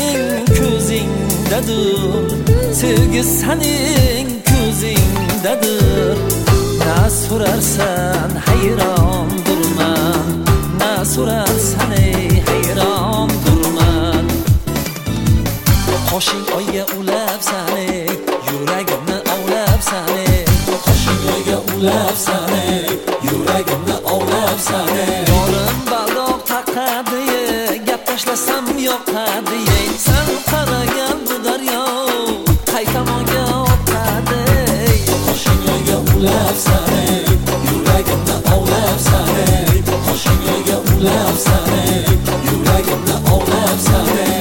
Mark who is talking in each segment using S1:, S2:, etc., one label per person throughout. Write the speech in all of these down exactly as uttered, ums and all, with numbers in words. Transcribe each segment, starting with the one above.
S1: sening ko'zingdadir, sevgi sening ko'zingdadir. Na so'rarsan hayrondirman, na so'rarsan ey hayrondirman. Qoshing oyga ulabsan ey, yuragimni ovlabsan ey. Qoshing oyga ulabsan ey, yuragimni ovlabsan ey. Yorim baldoq taqadi, gap tashlasam yoqadi. Sen qaragan bu daryo qaytamoga oqadi. Qoshing oyga ulabsan ey, yuragimni ovlabsan ey. Qoshing oyga ulabsan ey, yuragimni ovlabsan ey.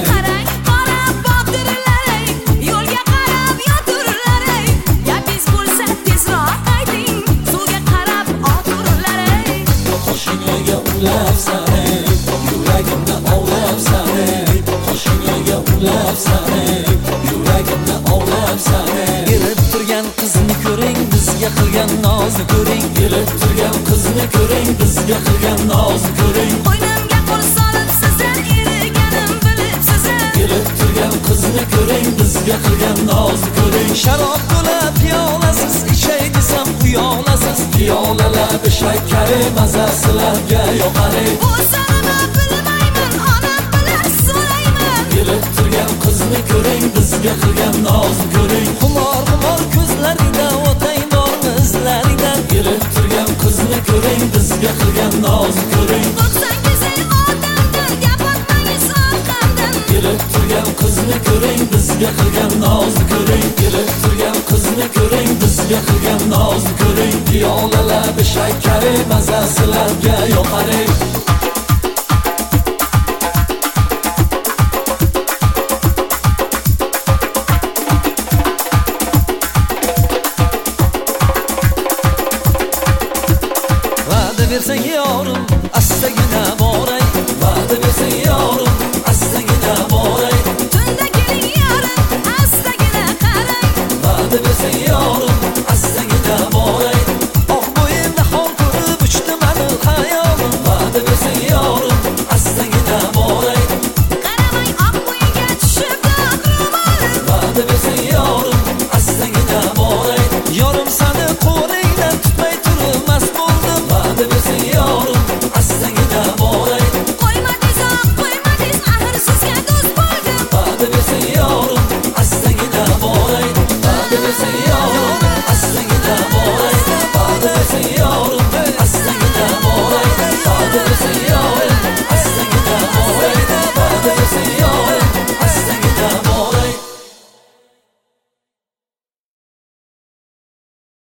S1: Ulabsan ey, yuragimni ovlabsan ey. Qoshing oyga ulabsan ey, yuragimni ovlabsan ey. Kelib turgan qizni ko'ring, bizga qilgan nozni ko'ring. Kelib turgan qizni ko'ring, bizga qilgan nozni ko'ring.
S2: Qo'ynimga qo'l solib sizlar eriganim bilib sizlar.
S1: Kelib turgan qizni ko'ring, bizga qilgan nozni ko'ring. Sharob to'la piyolasiz ichay desam uyolasiz. Piyolalar shakkari mazasilarga yoqadi.
S2: O'zimni bilmayman, onam bilan so'rayman.
S1: Kelib turgan qizni ko'ring, bizga qilgan nozni ko'ring. Xumor xumor ko'zlarida o'tay normi izlaridan. Kelib turgan qizni ko'ring, bizga qilgan nozni ko'ring.
S2: Bo'lsangiz ey odamdan, gap otmangiz orqamdan.
S1: Kelib turgan qizni ko'ring, bizga qilgan nozni ko'ring. Kelib turgan qizni ko'ring, bizga qilgan nozni ko'ring. Piyolalar shakkari mazasilarga yoqadi.